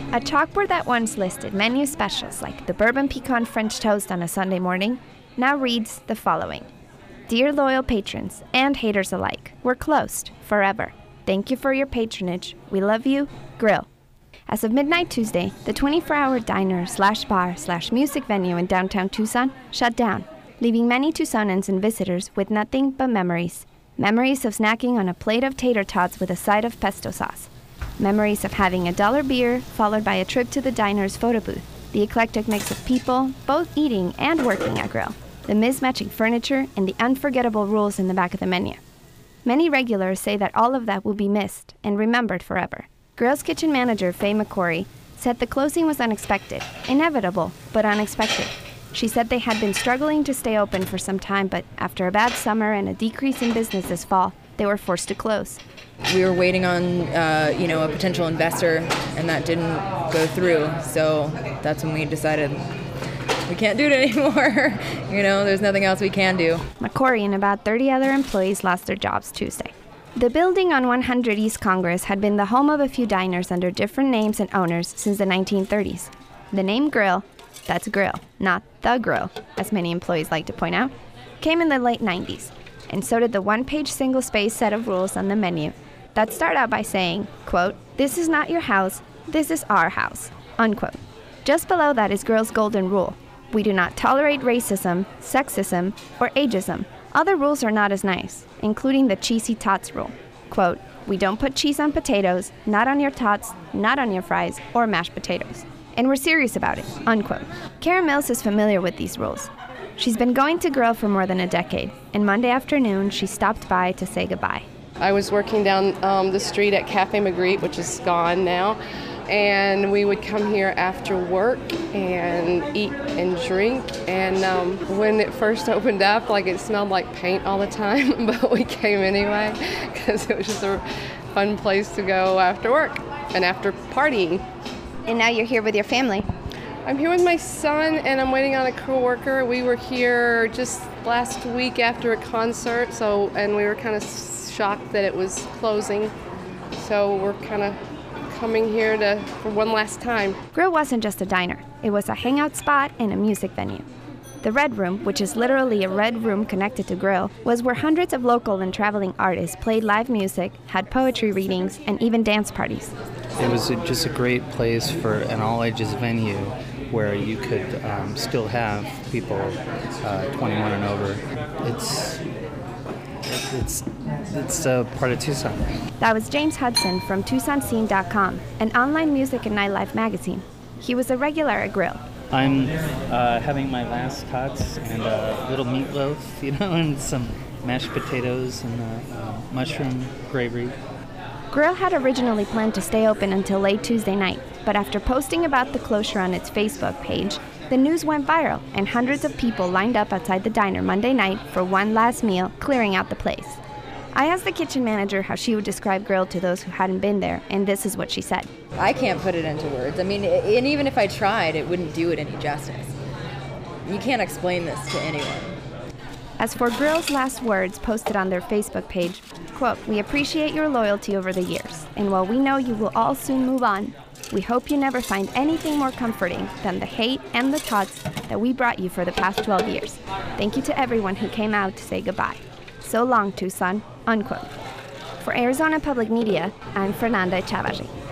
A chalkboard that once listed menu specials like the bourbon pecan French toast on a Sunday morning now reads the following. Dear loyal patrons and haters alike, we're closed forever. Thank you for your patronage. We love you. Grill. As of midnight Tuesday, the 24-hour diner/bar/music venue in downtown Tucson shut down, leaving many Tucsonans and visitors with nothing but memories. Memories of snacking on a plate of tater tots with a side of pesto sauce. Memories of having a $1 beer followed by a trip to the diner's photo booth. The eclectic mix of people, both eating and working at Grill. The mismatching furniture and the unforgettable rules in the back of the menu. Many regulars say that all of that will be missed and remembered forever. Grill's kitchen manager, Faye McCory, said the closing was unexpected, inevitable, but unexpected. She said they had been struggling to stay open for some time, but after a bad summer and a decrease in business this fall, they were forced to close. We were waiting on, a potential investor, and that didn't go through. So that's when we decided we can't do it anymore. There's nothing else we can do. McCory and about 30 other employees lost their jobs Tuesday. The building on 100 East Congress had been the home of a few diners under different names and owners since the 1930s. The name Grill, that's Grill, not The Grill, as many employees like to point out, came in the late 90s, and so did the one-page single-space set of rules on the menu that start out by saying, quote, "This is not your house, this is our house," unquote. Just below that is Grill's golden rule. We do not tolerate racism, sexism, or ageism. Other rules are not as nice, including the cheesy tots rule. Quote, "We don't put cheese on potatoes, not on your tots, not on your fries, or mashed potatoes. And we're serious about it," unquote. Karen Mills is familiar with these rules. She's been going to Grill for more than a decade, and Monday afternoon she stopped by to say goodbye. I was working down the street at Cafe Magritte, which is gone now, and we would come here after work and eat and drink. And when it first opened up, it smelled like paint all the time, but we came anyway because it was just a fun place to go after work and after partying. And now you're here with your family. I'm here with my son, and I'm waiting on a coworker. We were here just last week after a concert, and we were kind of shocked that it was closing. So we're kind of coming here for one last time. Grill wasn't just a diner. It was a hangout spot and a music venue. The Red Room, which is literally a red room connected to Grill, was where hundreds of local and traveling artists played live music, had poetry readings, and even dance parties. It was just a great place for an all-ages venue where you could still have people 21 and over. It's a part of Tucson. That was James Hudson from TucsonScene.com, an online music and nightlife magazine. He was a regular at Grill. I'm having my last tots and a little meatloaf, and some mashed potatoes and mushroom gravy. Grill had originally planned to stay open until late Tuesday night, but after posting about the closure on its Facebook page, the news went viral and hundreds of people lined up outside the diner Monday night for one last meal, clearing out the place. I asked the kitchen manager how she would describe Grill to those who hadn't been there, and this is what she said. I can't put it into words. And even if I tried, it wouldn't do it any justice. You can't explain this to anyone. As for Grill's last words posted on their Facebook page, quote, "We appreciate your loyalty over the years, and while we know you will all soon move on, we hope you never find anything more comforting than the hate and the tots that we brought you for the past 12 years. Thank you to everyone who came out to say goodbye. So long, Tucson," unquote. For Arizona Public Media, I'm Fernanda Chavarri.